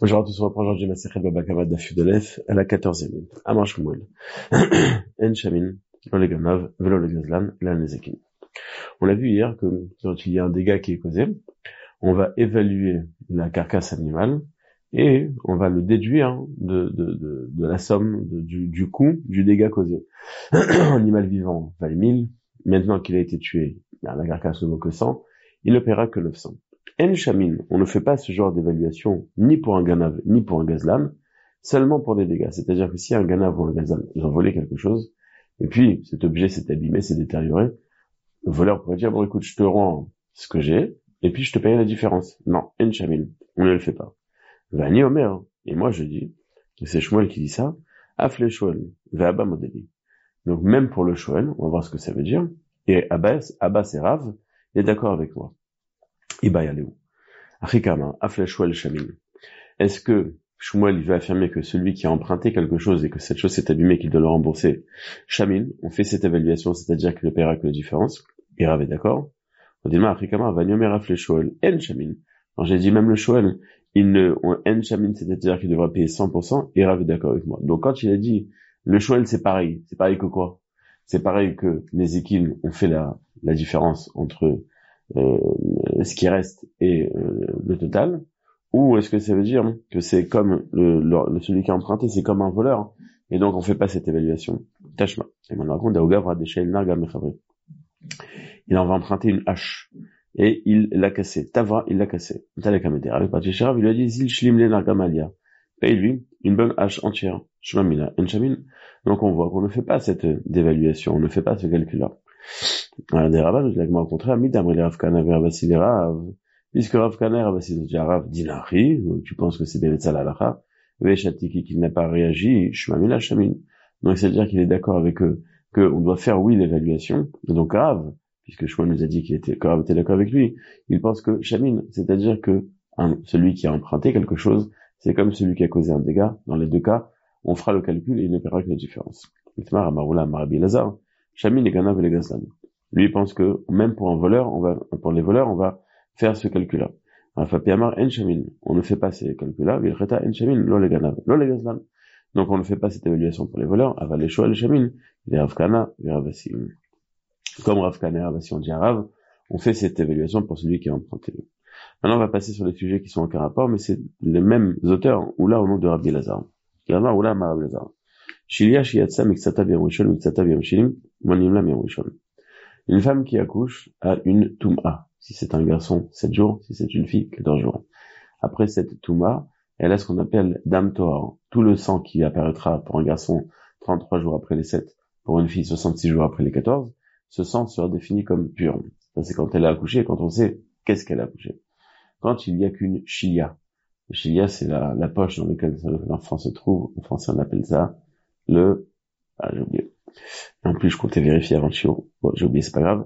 Aujourd'hui, on se reprend aujourd'hui Masechet Baba Kama Daf Yudalef à la 14e ligne. Amar Shmuel. En Shamin, lo le Ganav, velo le Gazlan, la Nezekin. On l'a vu hier que quand il y a un dégât qui est causé, on va évaluer la carcasse animale et on va le déduire de la somme du coût du dégât causé. L'animal vivant valait 1000. Maintenant qu'il a été tué, la carcasse ne vaut que 100. Il ne paiera que 900. En Shamin, on ne fait pas ce genre d'évaluation ni pour un ganav ni pour un gazlan, seulement pour des dégâts. C'est-à-dire que si un ganav ou un gazlan, ils ont volé quelque chose, et puis cet objet s'est abîmé, s'est détérioré, le voleur pourrait dire, bon écoute, je te rends ce que j'ai, et puis je te paye la différence. Non, En Shamin, on ne le fait pas. Vani Omer, et moi je dis, et c'est Shmuel qui dit ça, Afle Shoel, Ve'aba Modeli. Donc même pour le Shoel, on va voir ce que ça veut dire, et Abbas et Rav, il est d'accord avec moi. Iba Yaleu. Achikama, Afle Shoel Shamin. Est-ce que Shmuel il veut affirmer que celui qui a emprunté quelque chose et que cette chose s'est abîmée, qu'il doit le rembourser, Shamin, on fait cette évaluation, c'est-à-dire qu'il ne paiera que la différence, et Rav est d'accord. On dit, Achikama, Vanyomer Afle Shoel, En Shamin. Alors j'ai dit même le Shoel, En Shamin, c'est-à-dire qu'il devra payer 100%, et Rav est d'accord avec moi. Donc quand il a dit, le Shoel c'est pareil que quoi? C'est pareil que les équines ont fait la différence entre ce qui reste et le total, ou est-ce que ça veut dire que c'est comme celui qui a emprunté, c'est comme un voleur, et donc on fait pas cette évaluation. Tashma. Et on raconte d'Augavra d'échelle Narga Mechavri. Il en va emprunter une hache, et il l'a cassée. Tavra, il l'a cassée. Talekamédera, avec Pachisharav, il lui a dit, Zil Shlim le Narga Malia. Paye-lui une bonne hache entière. Shmamila, Enchamin. Donc on voit qu'on ne fait pas cette dévaluation, on ne fait pas ce calcul-là. Des rabbins, au contraire, Midam et Rav Kana vers Vassili Rav, puisque Rav Kana et Vassili Rav Dinari, tu penses que c'est Benetzal Alacha, Veshatiki qui n'a pas réagi, Shmamila Shamin. Donc c'est-à-dire qu'il est d'accord avec eux, qu'on doit faire oui l'évaluation, et donc Rav, puisque Shmuel nous a dit que Rav était d'accord avec lui, il pense que Shamin, c'est-à-dire que celui qui a emprunté quelque chose, c'est comme celui qui a causé un dégât, dans les deux cas, on fera le calcul et il ne paiera que la différence. Itmar Amaroula Marabi Lazar, Shamin et Ganav et les Gazlan. Lui, il pense que, même pour un voleur, pour les voleurs, on va faire ce calcul-là. Fapiamar En Shamin. On ne fait pas ces calculs-là. Vilcheta En Shamin, lo le Ganav, lo le Gazlan. Donc, on ne fait pas cette évaluation pour les voleurs. Aval les Shoel Shamin, les Rav Kana, les Ravassi. Comme Rav Kana et Ravassi, on dit à Rav, on fait cette évaluation pour celui qui a emprunté. Maintenant, on va passer sur les sujets qui sont en aucun rapport, mais c'est les mêmes auteurs, ou là, au nom de Rabbi Lazar. Ou là, Rabbi Lazar. Shilia, Shiatsa, Mixata, Birmishon, Mixata, Birmishilim, Monimla, Birmishon. Une femme qui accouche a une Touma. Si c'est un garçon, 7 jours. Si c'est une fille, 14 jours. Après cette Touma, elle a ce qu'on appelle Dam Tohar. Tout le sang qui apparaîtra pour un garçon 33 jours après les 7, pour une fille 66 jours après les 14, ce sang sera défini comme pur. Ça, c'est quand elle a accouché, quand on sait qu'est-ce qu'elle a accouché. Quand il n'y a qu'une chilia. La chilia, c'est la poche dans laquelle l'enfant se trouve. En français, on appelle ça j'ai oublié. En plus, je comptais vérifier avant Chio. Bon, j'ai oublié, c'est pas grave.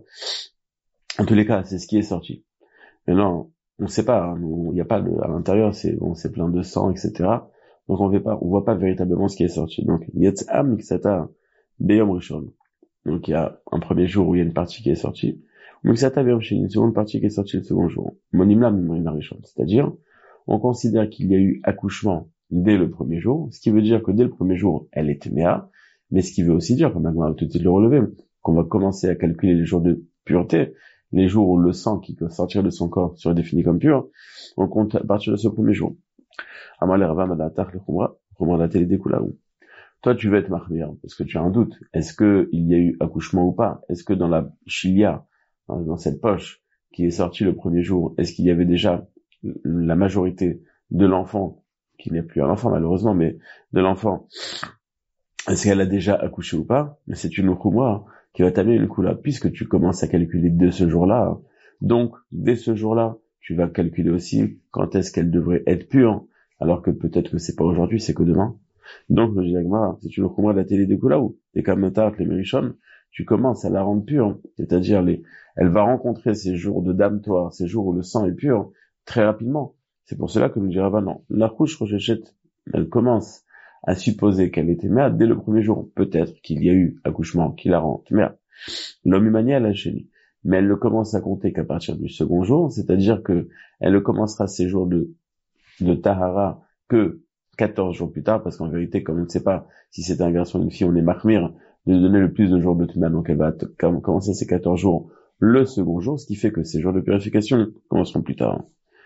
En tous les cas, c'est ce qui est sorti. Maintenant, on sait pas, il n'y a pas à l'intérieur, c'est plein de sang, etc. Donc on voit pas véritablement ce qui est sorti. Donc, Yetzam Mixata Beyom Rishon. Donc il y a un premier jour où il y a une partie qui est sortie. Mixata Beyom Shin, une seconde partie qui est sortie le second jour. Monimla Mimrina Rishon. C'est-à-dire, on considère qu'il y a eu accouchement dès le premier jour, ce qui veut dire que dès le premier jour, elle était méa. Mais ce qui veut aussi dire, comme on va tout de suite le relever, qu'on va commencer à calculer les jours de pureté, les jours où le sang qui peut sortir de son corps sera défini comme pur, on compte à partir de ce premier jour. Toi, tu veux être marmire, parce que tu as un doute. Est-ce que il y a eu accouchement ou pas? Est-ce que dans la chilia, dans cette poche qui est sortie le premier jour, est-ce qu'il y avait déjà la majorité de l'enfant, qui n'est plus un enfant malheureusement, mais de l'enfant, est-ce qu'elle a déjà accouché ou pas? Mais c'est une khumra qui va t'amener une kula, puisque tu commences à calculer dès ce jour-là. Donc, dès ce jour-là, tu vas calculer aussi quand est-ce qu'elle devrait être pure, alors que peut-être que c'est pas aujourd'hui, c'est que demain. Donc, le Jagmara, c'est une khumra de la télé de kula ou les commentaires, les mérichons, tu commences à la rendre pure, c'est-à-dire elle va rencontrer ces jours de dame-toi, ces jours où le sang est pur, très rapidement. C'est pour cela que nous dirons, non, la couche rochechette, elle commence à supposer qu'elle était mère dès le premier jour. Peut-être qu'il y a eu accouchement qui la rend mère. L'homme humanier l'a chérie. Mais elle ne commence à compter qu'à partir du second jour, c'est-à-dire que elle commencera ses jours de tahara que 14 jours plus tard, parce qu'en vérité, comme on ne sait pas si c'est un garçon ou une fille, on est mahmir de lui donner le plus de jours de tuma, donc elle va commencer ses 14 jours le second jour, ce qui fait que ces jours de purification commenceront plus tard.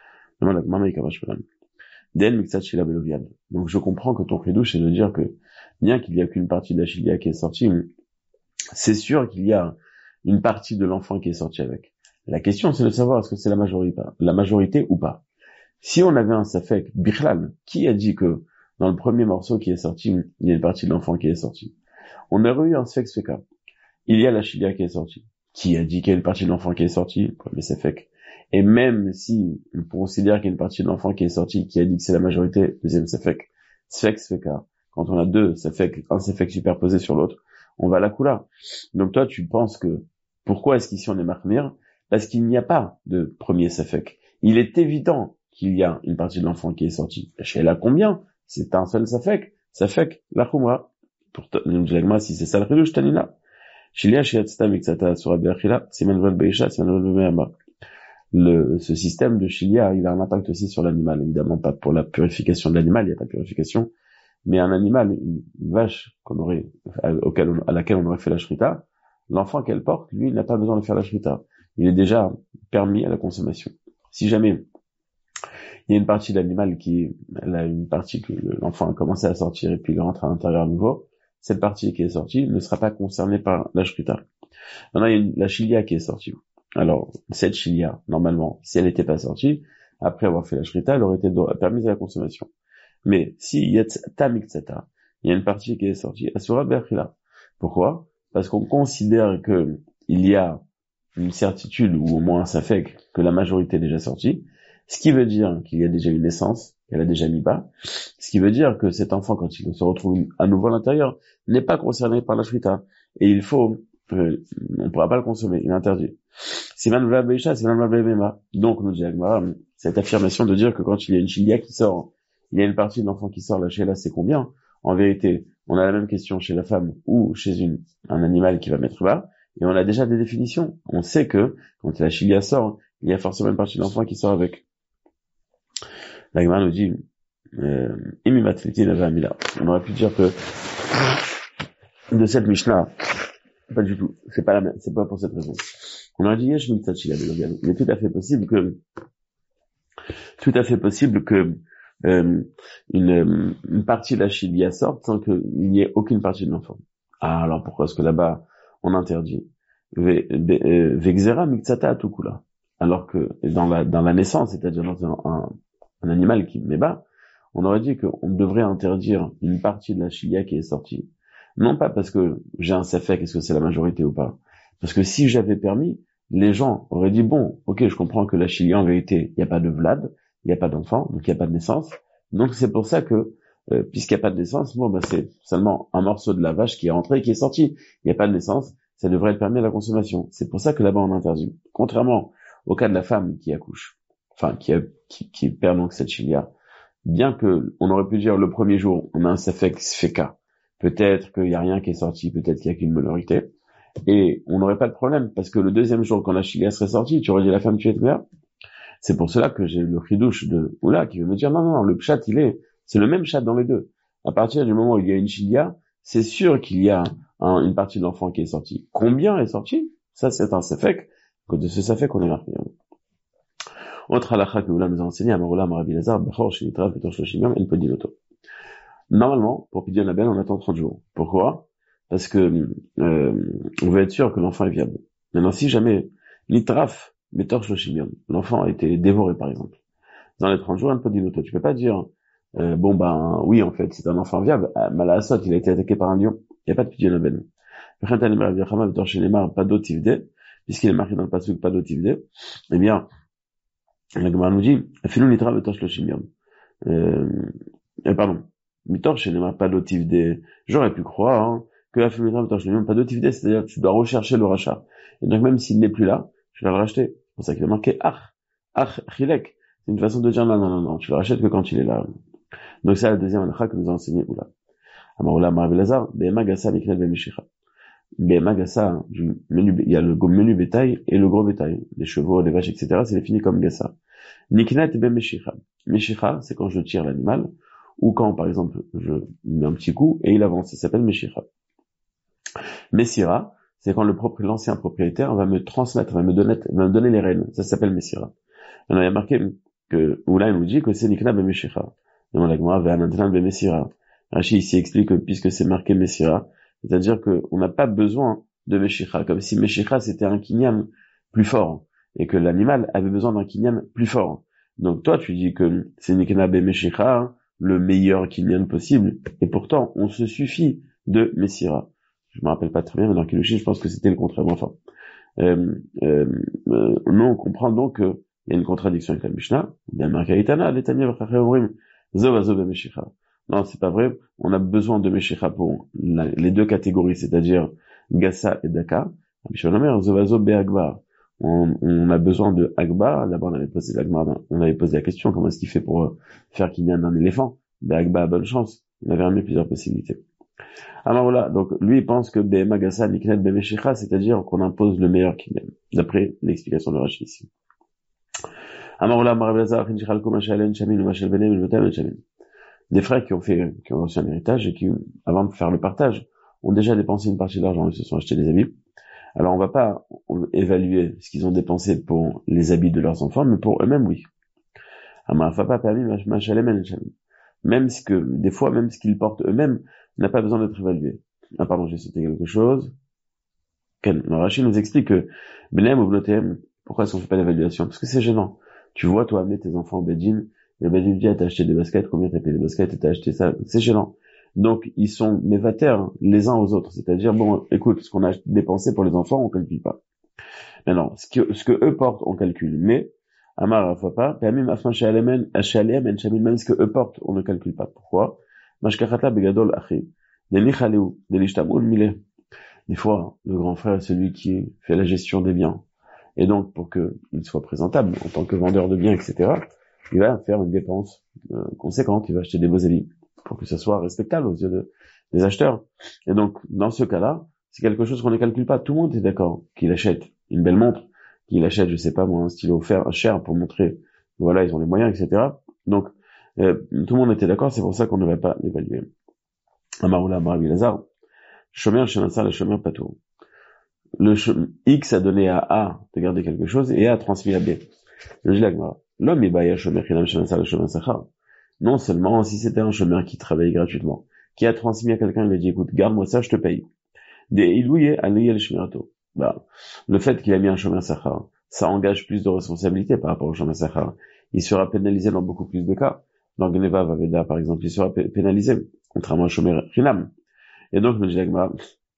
Donc je comprends que ton chidouche, c'est de dire que bien qu'il n'y a qu'une partie de la chilia qui est sortie, c'est sûr qu'il y a une partie de l'enfant qui est sortie avec. La question, c'est de savoir est-ce que c'est la majorité ou pas. Si on avait un safek bichlal, qui a dit que dans le premier morceau qui est sorti, il y a une partie de l'enfant qui est sortie? On aurait eu un safek sfeka. Il y a la chilia qui est sortie. Qui a dit qu'il y a une partie de l'enfant qui est sortie? Premier safek. Et même si on considère qu'il y a une partie de l'enfant qui est sortie, qui a dit que c'est la majorité, deuxième safek. Sfek sfeka. Quand on a deux safek, un safek superposé sur l'autre, on va à la kula. Donc toi, tu penses que, pourquoi est-ce qu'ici on est mahmir? Parce qu'il n'y a pas de premier safek. Il est évident qu'il y a une partie de l'enfant qui est sortie. Chez la combien? C'est un seul safek. Safek, la khumra. Pour si c'est ça le chidouche, tanina. Shilia, shiatzta, miksata, surabiachila, simanvel beisha, simanvel be'ama. Ce système de chilia, il a un impact aussi sur l'animal. Évidemment, pas pour la purification de l'animal, il n'y a pas de purification. Mais un animal, une vache à laquelle on aurait fait la shrita, l'enfant qu'elle porte, lui, il n'a pas besoin de faire la shrita. Il est déjà permis à la consommation. Si jamais il y a une partie de l'animal elle a une partie que l'enfant a commencé à sortir et puis il rentre à l'intérieur à nouveau, cette partie qui est sortie ne sera pas concernée par la shrita. Maintenant, il y a la chilia qui est sortie. Alors, cette chilia, normalement, si elle n'était pas sortie, après avoir fait la shrita, elle aurait été permise à la consommation. Mais si il y a une partie qui est sortie, asura berchila. Pourquoi? Parce qu'on considère que il y a une certitude, ou au moins un safek, que la majorité est déjà sortie, ce qui veut dire qu'il y a déjà une naissance, qu'elle a déjà mis bas, ce qui veut dire que cet enfant, quand il se retrouve à nouveau à l'intérieur, n'est pas concerné par la shrita. Et il faut, on ne pourra pas le consommer, il est interdit. Donc, nous dit Agmara, cette affirmation de dire que quand il y a une chilia qui sort, il y a une partie de l'enfant qui sort, la chéla, c'est combien? En vérité, on a la même question chez la femme ou chez un animal qui va mettre bas, et on a déjà des définitions. On sait que, quand la chilia sort, il y a forcément une partie de l'enfant qui sort avec. La Gemara nous dit, on aurait pu dire que, de cette Mishnah, pas du tout, c'est pas pour cette raison. On aurait dit, il est tout à fait possible que, une partie de la chilia sorte sans qu'il n'y ait aucune partie de l'enfant. Ah, alors pourquoi est-ce que là-bas, on interdit? Vexera mixata atukula. Alors que, dans la naissance, c'est-à-dire dans un animal qui met bas, on aurait dit qu'on devrait interdire une partie de la chilia qui est sortie. Non pas parce que j'ai un safek, est-ce que c'est la majorité ou pas. Parce que si j'avais permis, les gens auraient dit, bon, ok, je comprends que la chilia, en vérité, il n'y a pas de vlad, il n'y a pas d'enfant, donc il n'y a pas de naissance. Donc c'est pour ça que, puisqu'il n'y a pas de naissance, c'est seulement un morceau de la vache qui est rentré et qui est sorti. Il n'y a pas de naissance, ça devrait être permis à la consommation. C'est pour ça que là-bas on interdit. Contrairement au cas de la femme qui accouche, enfin qui perd donc cette chilia, bien que on aurait pu dire le premier jour, on a un safek sfeka, peut-être qu'il n'y a rien qui est sorti, peut-être qu'il n'y a qu'une minorité, et on n'aurait pas de problème, parce que le deuxième jour, quand la chilia serait sortie, tu aurais dit à la femme, tu es mère. C'est pour cela que j'ai le chidouche de Oula qui veut me dire, non, le pshat, c'est le même pshat dans les deux. À partir du moment où il y a une chilia, c'est sûr qu'il y a une partie de l'enfant qui est sortie. Combien est sorti? Ça, c'est un safek. De ce safek, on est marqué. Autre halakha que Oula nous a enseigné, Amaroula, Marabi Lazar, Bechor, Shinitra, Petor, Shoshimiam, El Podinoto. Normalement, pour Pidyon Abel, on attend 30 jours. Pourquoi? Parce que, on veut être sûr que l'enfant est viable. Maintenant, si jamais, Litraf, Petor, Shoshimiam, l'enfant a été dévoré, par exemple. Dans les 30 jours, El Podinoto. Tu peux pas dire, oui, en fait, c'est un enfant viable. Malassot, il a été attaqué par un lion. Il n'y a pas de Pidyon Abel. Pas d'otivde, puisqu'il est marqué dans le pasuk, pas d'otivde. Eh bien, la Gemara nous dit, Filou Nitra Betor Shloshim pardon, Mitor Shenema pas d'otivde. J'aurais pu croire que Filou Nitra Betor Shloshim pas d'otivde, c'est-à-dire que tu dois rechercher le rachat. Et donc même s'il n'est plus là, tu vas le racheter. C'est pour ça qu'il a marqué Chilek. C'est une façon de dire non, tu le rachètes que quand il est là. Donc c'est la deuxième halakha que nous a enseigné Oula. Amaroula Marav Lazar, Behema Gassa Miknel Bemishicha. Behema Gassa, il y a le menu bétail et le gros bétail. Les chevaux, les vaches, etc., c'est défini comme Gassa. Niknat Ben Meshicha. Meshicha, c'est quand je tire l'animal. ou quand, par exemple, je mets un petit coup et il avance. Ça s'appelle Meshira. Messira, c'est quand l'ancien propriétaire va me transmettre, va me donner les rênes. Ça s'appelle Messira. Il y a marqué que, ou là, il nous dit que c'est Nikna Bemeshira. Demande la Gemara, Ve'anantlan Bemessira. Rashi ici explique que puisque c'est marqué Messira, c'est-à-dire qu'on n'a pas besoin de Meshira, comme si Meshira c'était un kinyan plus fort, et que l'animal avait besoin d'un kinyan plus fort. Donc toi, tu dis que c'est Nikna Bemeshira, le meilleur kinyan possible, et pourtant, on se suffit de Messira. Je me rappelle pas très bien, mais dans Kilushin, je pense que c'était le contraire. Enfin, nous, on comprend donc que il y a une contradiction avec la Mishnah. Bien marqué Itana, les Tamir Chachemrim, Zovazo de Meshicha. Non, c'est pas vrai. On a besoin de Meshicha pour les deux catégories, c'est-à-dire Gassa et Daka. Zovazo be Agbar. On a besoin de Agbar. D'abord, on avait posé la question, comment est-ce qu'il fait pour faire qu'il y ait un éléphant? Be Agbar, bonne chance. On avait remis plusieurs possibilités. Alors voilà, donc lui il pense que Behema Gassa Niknet Bemeshicha, c'est-à-dire qu'on impose le meilleur qu'il aime, d'après l'explication de Rashi ici. Des frères qui ont reçu un héritage et qui, avant de faire le partage, ont déjà dépensé une partie de l'argent, ils se sont achetés des habits. Alors on va pas évaluer ce qu'ils ont dépensé pour les habits de leurs enfants, mais pour eux-mêmes, oui. Même ce qu'ils portent eux-mêmes n'a pas besoin d'être évalué. Ah pardon, j'ai sauté quelque chose. Alors Rachid nous explique que Benem ou Bnotem, pourquoi est-ce qu'on fait pas d'évaluation? Parce que c'est gênant. Tu vois, toi, amener tes enfants au Bedin, le Bedin dit, t'as acheté des baskets, combien t'as payé des baskets, et t'as acheté ça, c'est gênant. Donc, ils sont mévatères, les uns aux autres. C'est-à-dire, bon, écoute, ce qu'on a dépensé pour les enfants, on calcule pas. Maintenant, ce que eux portent, on calcule. Mais, Amar, à fois pas, même ce que eux portent, on ne calcule pas. Pourquoi? Des fois, le grand frère est celui qui fait la gestion des biens. Et donc, pour qu'il soit présentable en tant que vendeur de biens, etc., il va faire une dépense conséquente. Il va acheter des beaux habits pour que ça soit respectable aux yeux des acheteurs. Et donc, dans ce cas-là, c'est quelque chose qu'on ne calcule pas. Tout le monde est d'accord qu'il achète une belle montre, qu'il achète, je sais pas moi, un stylo cher pour montrer, voilà, ils ont les moyens, etc. Donc, tout le monde était d'accord. C'est pour ça qu'on ne va pas l'évaluer. Amaroula Maravi Lazare. Shomer Shenasa, le Shomer Patou. X a donné à A de garder quelque chose et A a transmis à B. Le Jilagma. L'homme est baïa Shomer Chinam Shenasa, le Shomer Sachar. Non seulement si c'était un Shomer qui travaille gratuitement, qui a transmis à quelqu'un, il lui a dit, écoute, garde-moi ça, je te paye. Des Ilouye Aliyel Shmirato. Le fait qu'il a mis un Shomer Sachar, ça engage plus de responsabilité par rapport au Shomer Sachar. Il sera pénalisé dans beaucoup plus de cas. Dans Gneva Vaveda, par exemple, il sera pénalisé, contrairement au Shomer Chinam. Et donc, le Jilagma,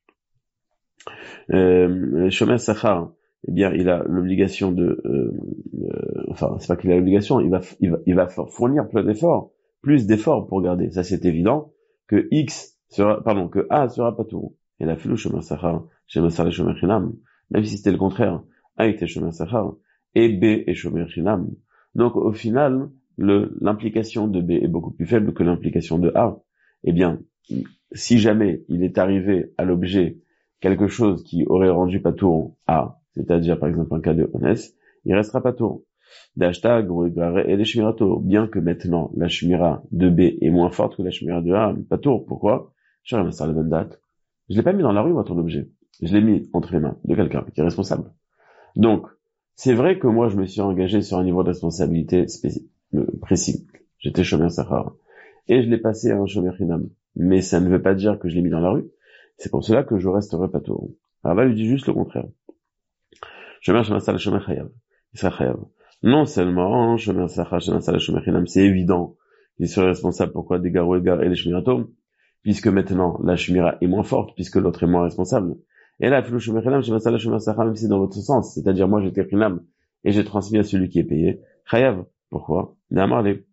Shomer Sachar, eh bien, il a l'obligation enfin, c'est pas qu'il a l'obligation, il va fournir plus d'efforts pour garder. Ça, c'est évident que que A sera pas tout. Et la filou Shomer Sachar, Shomer Chinam, même si c'était le contraire, A était Shomer Sachar, et B est Shomer Chinam. Donc, au final, l'implication de B est beaucoup plus faible que l'implication de A. Eh bien, si jamais il est arrivé à l'objet quelque chose qui aurait rendu patour A, c'est-à-dire par exemple un cas de honnête, il restera patour. D'hashtag et les shmirato, bien que maintenant la shmira de B est moins forte que la shmira de A, patour. Pourquoi? Je l'ai pas mis dans la rue, moi, ton objet. Je l'ai mis entre les mains de quelqu'un qui est responsable. Donc, c'est vrai que moi, je me suis engagé sur un niveau de responsabilité précis. J'étais Shomer Sachar. Et je l'ai passé à un Shomer Chinam. Mais ça ne veut pas dire que je l'ai mis dans la rue. C'est pour cela que je resterai patour. Rava lui dit juste le contraire. Shomer Sachar, Shomer Chayav. Il sera Chayav. Non seulement Shomer Sachar, Shomer Chinam, c'est évident qu'il serait responsable. Pourquoi des Garo et les Shmirato? Puisque maintenant, la Shmira est moins forte, puisque l'autre est moins responsable. Et là, le Shomer Chinam, Shomer Sachar, même si dans votre sens, c'est-à-dire moi j'étais Chinam, et j'ai transmis à celui qui est payé. Chayav. Pourquoi? N'amarle.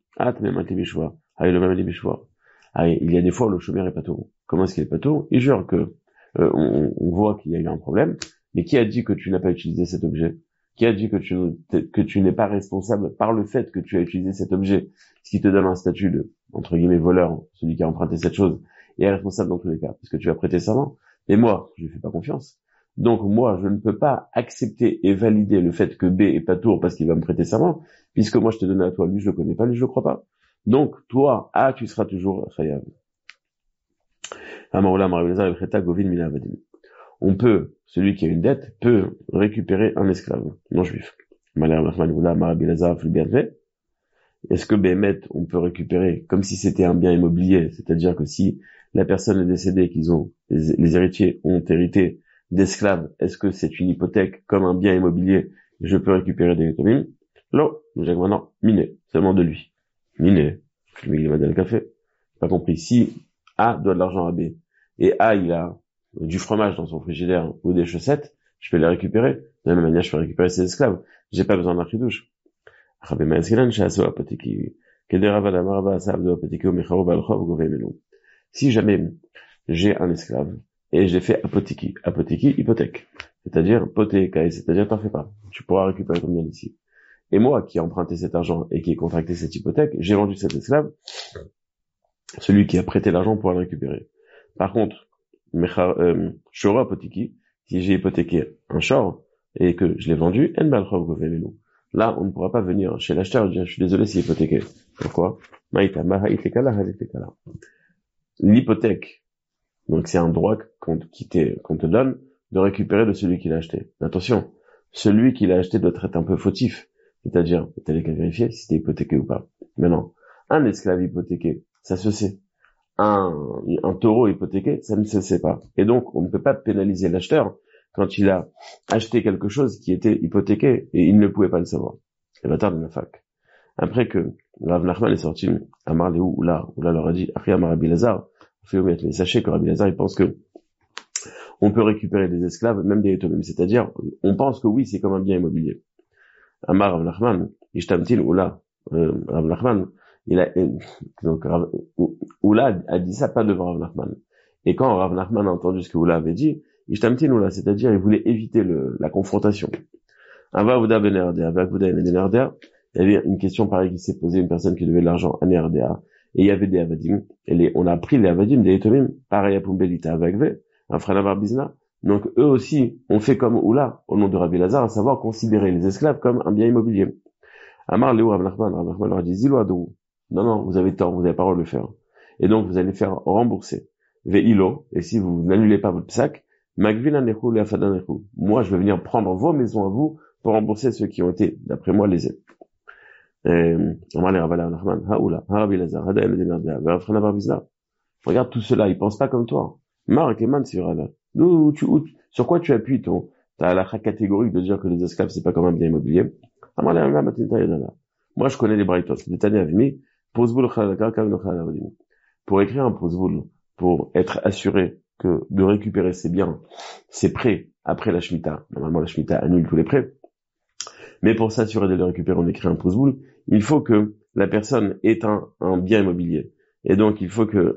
Il y a des fois où le Shomer est patour. Comment est-ce qu'il est patour? Il jure que on voit qu'il y a eu un problème, mais qui a dit que tu n'as pas utilisé cet objet? Qui a dit que tu n'es pas responsable par le fait que tu as utilisé cet objet, ce qui te donne un statut de, entre guillemets, voleur, celui qui a emprunté cette chose, et est responsable dans tous les cas, puisque tu as prêté serment. Mais moi, je lui fais pas confiance. Donc moi, je ne peux pas accepter et valider le fait que B est patour parce qu'il va me prêter serment, puisque moi je te donne à toi, lui je le connais pas, lui je le crois pas. Donc, toi, tu seras toujours chayav. On peut, celui qui a une dette, peut récupérer un esclave non juif. Est-ce que Béhémet, on peut récupérer comme si c'était un bien immobilier, c'est-à-dire que si la personne est décédée, les héritiers ont hérité d'esclaves, est-ce que c'est une hypothèque comme un bien immobilier, je peux récupérer des économies? Non, non, miné, seulement de lui. Miné, je lui mets le café. Pas compris. Si A doit de l'argent à B, et A, il a du fromage dans son frigidaire ou des chaussettes, je peux les récupérer. De la même manière, je peux récupérer ses esclaves. J'ai pas besoin d'un chidouche. Si jamais j'ai un esclave et j'ai fait apotiki, hypothèque, c'est-à-dire potékai, c'est-à-dire t'en fais pas, tu pourras récupérer ton bien ici. Et moi qui ai emprunté cet argent et qui ai contracté cette hypothèque, j'ai vendu cet esclave, celui qui a prêté l'argent pourra le récupérer. Par contre, shoro apotiki, si j'ai hypothéqué un shor et que je l'ai vendu, en balchov govemenu. Là, on ne pourra pas venir chez l'acheteur et dire, je suis désolé, c'est hypothéqué. Pourquoi? L'hypothèque, donc c'est un droit qu'on te donne de récupérer de celui qui l'a acheté. Attention, celui qui l'a acheté doit être un peu fautif. C'est-à-dire, t'as qu'à vérifier si c'était hypothéqué ou pas. Maintenant, un esclave hypothéqué, ça se sait. Un taureau hypothéqué, ça ne se sait pas. Et donc, on ne peut pas pénaliser l'acheteur quand il a acheté quelque chose qui était hypothéqué et il ne pouvait pas le savoir. C'est le bâtard de la fac. Après que Rav Nachman est sorti à Marléou, Oula leur a dit, Achia Rabbi Lazar, mais sachez que Rabbi Lazar, il pense que on peut récupérer des esclaves, même des étoiles. C'est-à-dire, on pense que oui, c'est comme un bien immobilier. Amar Rav Nachman, Ishtamtin Oula, Rav Nachman, Oula a dit ça pas devant Rav Nachman. Et quand Rav Nachman a entendu ce que Oula avait dit, Ishtamtin Oula, c'est-à-dire, il voulait éviter la confrontation. Avaouda ben Erdea, Avaouda ben Erdea, il y avait une question pareille qui s'est posée, une personne qui devait de l'argent à Nerdea, et il y avait des Avadim, on a pris les Avadim, des Etomim, pareil à Pumbelita Avagve, un Franavar Bizna. Donc, eux aussi, ont fait comme Oula, au nom de Rabbi Lazar, à savoir considérer les esclaves comme un bien immobilier. Amar Léo Rav Nachman leur a dit, Zilo Adou. Non, vous avez tort, vous n'avez pas le droit de le faire. Et donc, vous allez faire rembourser. Ve'ilo, et si vous n'annulez pas votre psaque, Magvina Nechu le Afadan Nechu. Moi, je vais venir prendre vos maisons à vous pour rembourser ceux qui ont été, d'après moi, lésés. Regarde tout cela, ils pensent pas comme toi. Marc et Man sur quoi tu appuies ta halakha catégorique de dire que les esclaves c'est pas comme un bien immobilier? Moi je connais les braïtos. Pour écrire un posvoul, pour être assuré que de récupérer ses biens, ses prêts après la Shemitah. Normalement la Shemitah annule tous les prêts. Mais pour s'assurer de les récupérer, on écrit un posvoul. Il faut que la personne ait un bien immobilier. Et donc, il faut qu'il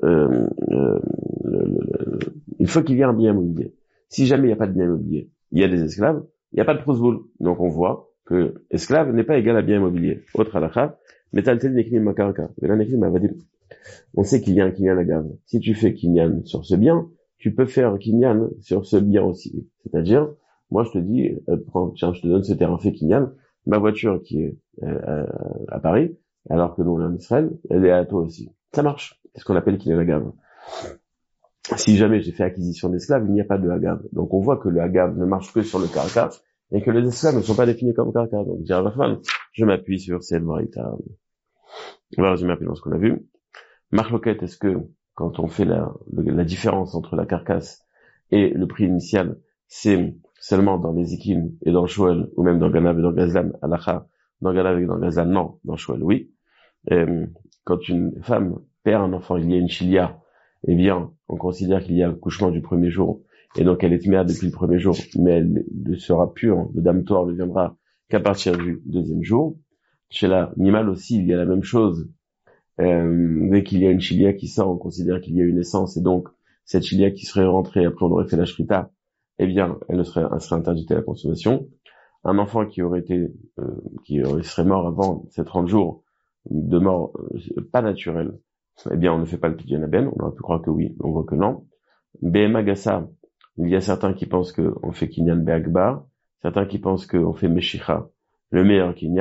y ait un bien immobilier. Si jamais il n'y a pas de bien immobilier, il y a des esclaves, il n'y a pas de prosboul. Donc, on voit que esclave n'est pas égal à bien immobilier. Autre halakha, metaltel neknim makaraka. On sait qu'il y a un kinyan agav. Si tu fais kinyan sur ce bien, tu peux faire un kinyan sur ce bien aussi. C'est-à-dire, moi, je te dis, tiens, je te donne ce terrain fait kinyan, ma voiture qui est à Paris, alors que nous on est en Israël, elle est à toi aussi. Ça marche. C'est ce qu'on appelle kinyan agav. Si jamais j'ai fait acquisition d'esclaves, il n'y a pas de agav. Donc on voit que le agav ne marche que sur le karka, et que les esclaves ne sont pas définis comme karka. Donc je m'appuie sur cette braïta. On va résumer rapidement ce qu'on a vu. Marloquette, est-ce que quand on fait la différence entre la carcasse et le prix initial, c'est seulement dans les Ikim et dans le Shoel, ou même dans Ganav et dans Gazlam, Alacha, dans Ganav et dans Gazlam, non, dans Shoel, oui. Quand une femme perd un enfant, il y a une chilia, eh bien, on considère qu'il y a accouchement du premier jour, et donc elle est mère depuis le premier jour, mais elle ne sera pure, le damtoire ne viendra qu'à partir du deuxième jour. Chez l'animal aussi, il y a la même chose. Dès qu'il y a une chilia qui sort, on considère qu'il y a une naissance, et donc cette chilia qui serait rentrée, après on aurait fait la shrita, eh bien, elle serait interdite à la consommation. Un enfant qui serait mort avant ces 30 jours de mort pas naturelle, eh bien, on ne fait pas le pidyon ben, on aurait pu croire que oui, on voit que non. Behema Gassa, il y a certains qui pensent qu'on fait kinyan be'akbar, certains qui pensent qu'on fait meshicha, le meilleur kinyan,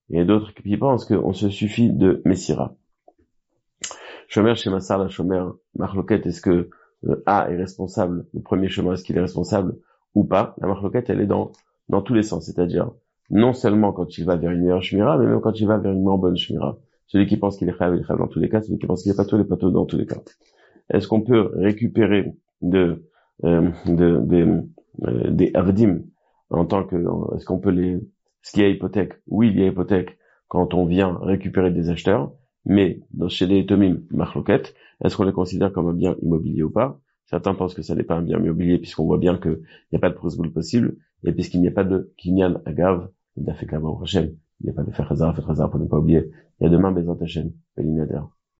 Il y a d'autres qui pensent qu'on se suffit de Messira. Shomer chez Massar, la Shomer, Marloquette, est-ce que A est responsable, le premier Shomer, est-ce qu'il est responsable ou pas? La Marloquette, elle est dans tous les sens, c'est-à-dire, non seulement quand il va vers une meilleure Shmira, mais même quand il va vers une moins bonne Shmira. Celui qui pense qu'il est Chayav, il est Chayav dans tous les cas, celui qui pense qu'il n'est pas tous les plateaux dans tous les cas. Est-ce qu'on peut récupérer des Avdim en tant que, est-ce qu'on peut ce qu'il y a hypothèque? Oui, il y a hypothèque quand on vient récupérer des acheteurs, mais chez les Tomim Marloquette, est-ce qu'on les considère comme un bien immobilier ou pas? Certains pensent que ça n'est pas un bien immobilier puisqu'on voit bien qu'il n'y a pas de prosboul possible et puisqu'il n'y a pas de kinyan agav, d'afekava au Hashem, il n'y a pas de faire hasard pour ne pas oublier. Il y a demain Bezat Hashem, Belinader.